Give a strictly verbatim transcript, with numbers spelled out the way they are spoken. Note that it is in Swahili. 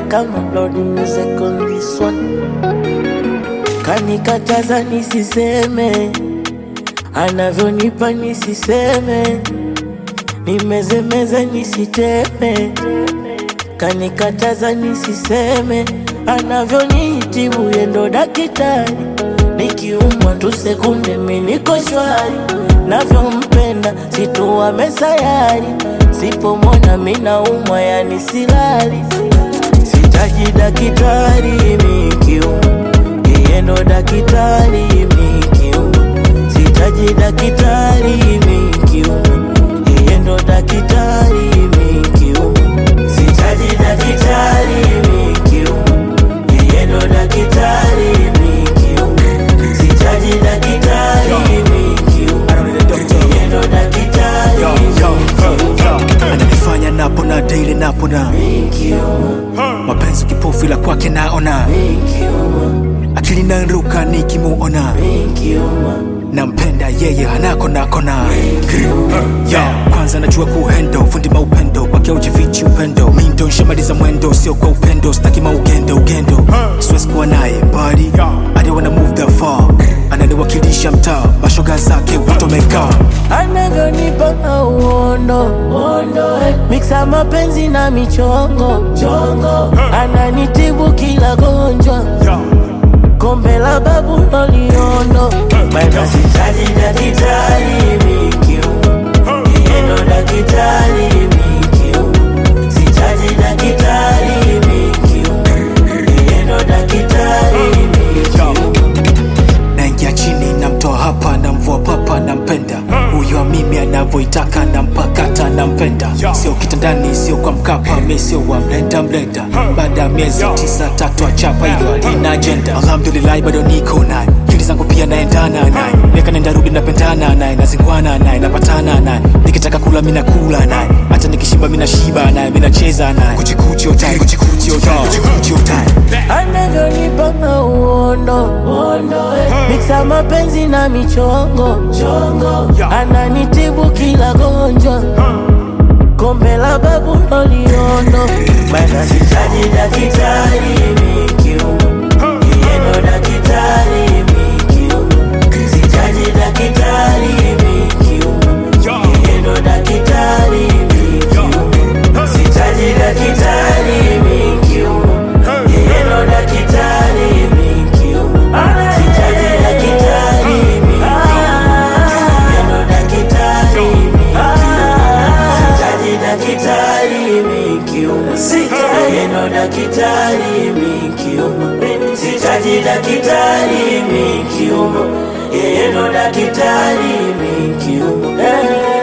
kama Lord music on this one. Kanikataza nisiseme, anavyonipa nisiseme, nimezemeze nisiteme. Kanikataza nisiseme, anavyonitibu yendo daktari, nikiumwa tu sekunde mimi niko shwari. Navyompenda situwa mesayari, sipomona mimi naumwa yani silali. Sitaji daktari nikiumwa, yeye ndo daktari nikiumwa. Sitaji daktari nikiumwa, yeye ndo daktari nikiumwa. Sitaji daktari nikiumwa, yeye ndo daktari nikiumwa. Sitaji daktari nikiumwa, yeye ndo daktari nikiumwa. Ananifanya napona daily napona, mapenzi kipofu ila kwake naona, akili naruka nikimuona, nampenda yeye hanako nakona. Kwanza najua kuhendo, fundi maupendo, kwake ujifichi upendo. Mimi ndo nshamaliza mwendo, sio kwa upendo, sitaki maugendo ugendo. Siwezi kuwa naye mbali, I don't wanna move that far. Ananiwakilisha mtaa, mashoga zake wote wamekaa. Anavyonipa mauondo, mixa mapenzi na michongo, ananitibu kila gonjwa, kombe la babu loliondo. Maana sitaji daktari nikiumwa, yeye ndo daktari nikiumwa. Sitaji daktari nikiumwa, yeye ndo daktari nikiumwa. Naingia chini namtoa hapa, namvua papa, nampenda huyo mimi anavyoitaka, nampakata nampenda. Sio kitandani, sio kwa Mkapa, mimi sio wa mlenda mlenda. Baada ya miezi tisa tatu achapa hilo alina agenda. Alhamdulillah bado niko naye, kili zangu pia naendana naye, nika nenda rudi napendana naye, nazingwana naye, napatana naye. Nikitaka kula mimi nakula naye, hata nikishiba mimi nashiba naye, mimi nacheza naye. Kuchikuchi otai, kuchikuchi otai, kuchikuchi otai. Anavyonipa mauondo, mixa mapenzi na michongo, ananitibu kila gonjwa, kombe la babu loliondo. Maana sitaji daktari nikiumwa, yeye ndo daktari nikiumwa. Sitaji daktari nikiumwa, yeye ndo daktari nikiumwa. Sitaji daktari nikiumwa, yeye ndo daktari nikiumwa. Sitaji daktari nikiumwa, yeye ndo daktari nikiumwa. Sitaji daktari nikiumwa, yeye ndo daktari nikiumwa. Sitaji daktari nikiumwa, yeye ndo daktari nikiumwa.